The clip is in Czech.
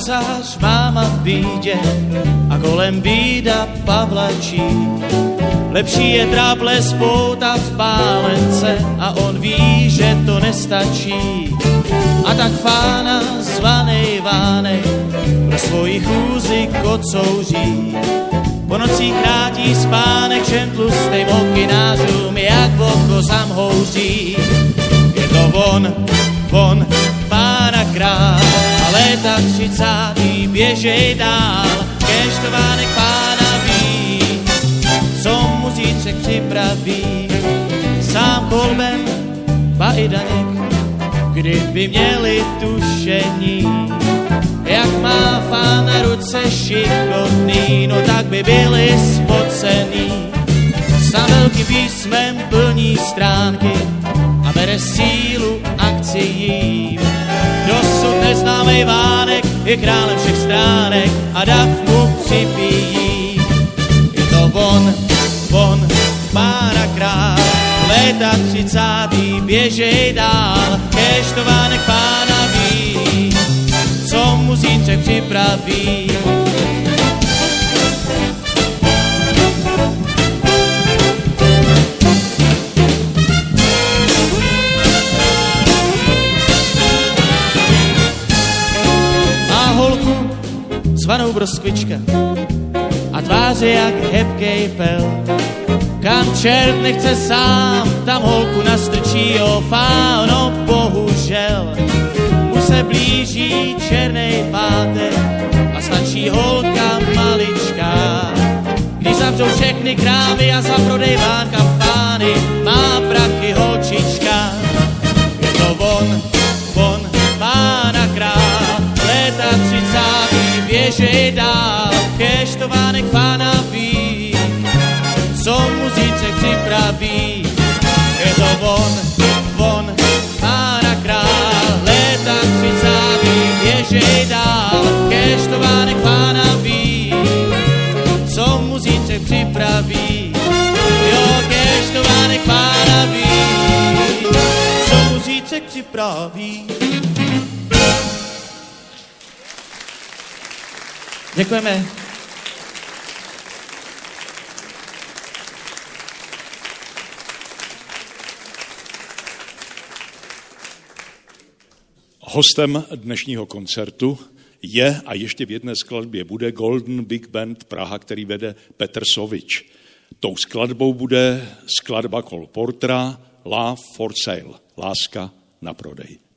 ovocář máma v bídě a kolem bída pavlačí. Lepší je dráble spouta v pálence a on ví, že to nestačí. A tak fána zvanej Vánek pro svoji chůzi kocouří. Po nocích krátí spánek, čem tlustej mokinářům, jak oko zamhouří. Je to on, pána král, a léta 30. běžej dál, kež to Vánek pána ví, co mu zítřek připraví. Sám Kolben, ba i Daněk, kdyby měli tušení, jak má Fán na ruce šikovný, no tak by byli spocený. Za velkým písmem plní stránky a bere sílu akcií. Dosud neznámej Vánek je králem všech stránek a dav mu připíjí. Je to on, pána král, léta 30. běžej dál, kež to Vánek pána ví, co mu zítřek připraví. Má holku zvanou Broskvička a tváře jak hebkej pel. Kam čert nechce sám, tam holku nastrčí, jo Fáno, bohužel. Už se blíží černej pátek a stačí holka maličká. Když zavřou všechny krávy a za prodej Vánka Fány, má prachy holčička. Je to on, pána král, léta 30. běžej dál, kež to Vánek Fána ví, co mu zítřek připraví. Je to on, pána král, léta 30. běžej dál, kež to Vánek Fána ví, co mu zítřek připraví. Jo, kež to Vánek Fána ví, co mu zítřek připraví. Děkujeme. Hostem dnešního koncertu je a ještě v jedné skladbě bude Golden Big Band Praha, který vede Petr Sovič. Tou skladbou bude skladba Cole Portera Love for Sale, Láska na prodej.